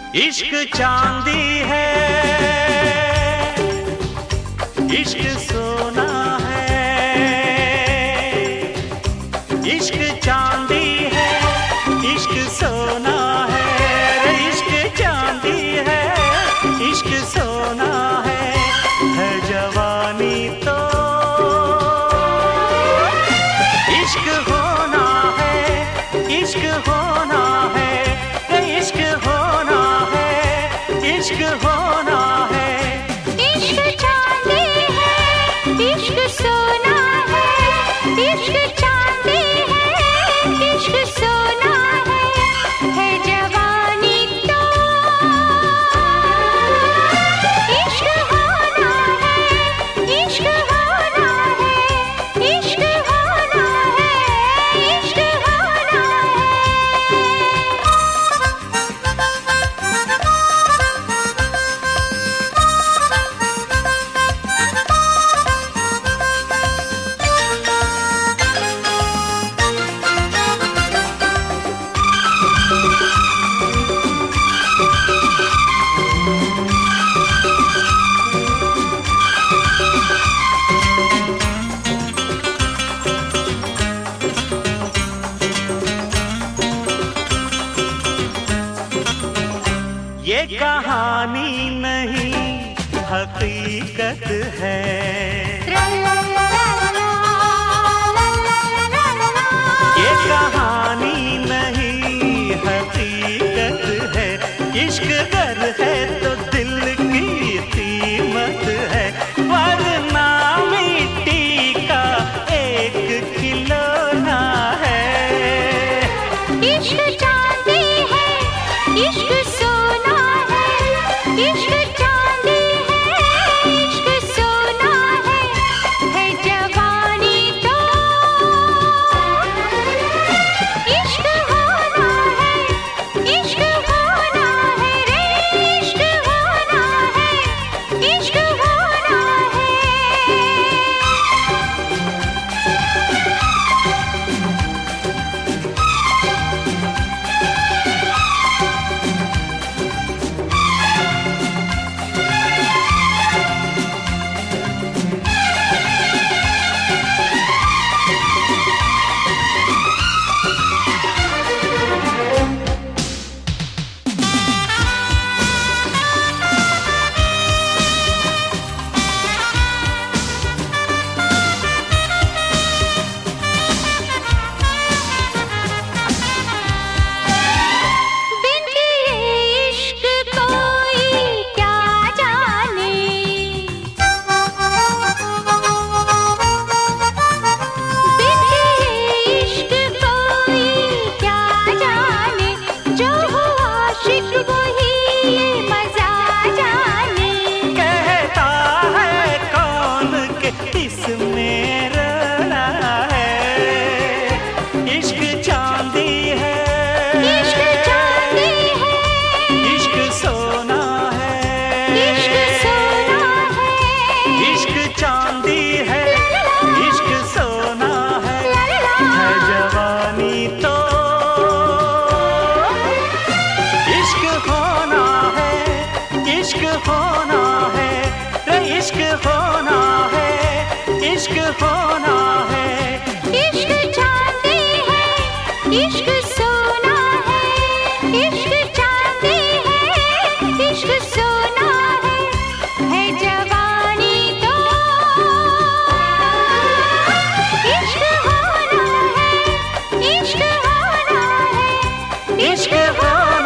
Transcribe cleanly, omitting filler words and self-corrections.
इश्क चांदी है, इश्क सोना है। इश्क चांदी है, इश्क सोना है। इश्क चांदी है, इश्क सोना है जवानी तो इश्क होना है, इश्क होना है। इश्क होना है, इश्क होना है। इश्क चांदी है, इश्क सोना है। इश्क चांदी है, इश्क सोना है जवानी तो इश्क होना है, इश्क होना है। इश्क होना है, इश्क होना है। ये कहानी नहीं हकीकत है। ये कहानी नहीं हकीकत है। इश्क गर है तो दिल की कीमत है, वरना मिट्टी का एक खिलौना है। इश्क चांदी है, इश्क सोना है। इश्क चांदी है, इश्क सोना है जवानी तो इश्क होना है, इश्क होना है रे। इश्क होना है, इश्क होना है। इश्क होना है, इश्क होना है, इश्क होना है। इश्क चांदी है, इश्क सोना है। इश्क चांदी है, इश्क सोना है जवानी तो इश्क होना है, इश्क होना है। इश्क होना